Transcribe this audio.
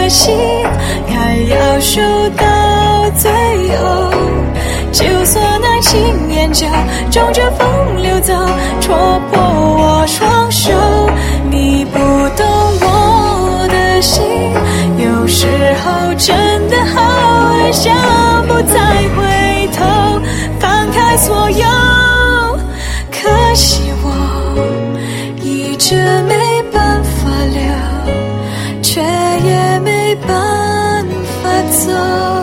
的心，还要守到最后。就算爱情眼角冲着风流走，戳破我双手。你不懂我的心，有时候真的好累，想不再回头，放开所有。可惜我一直没办法留，却也没办法走。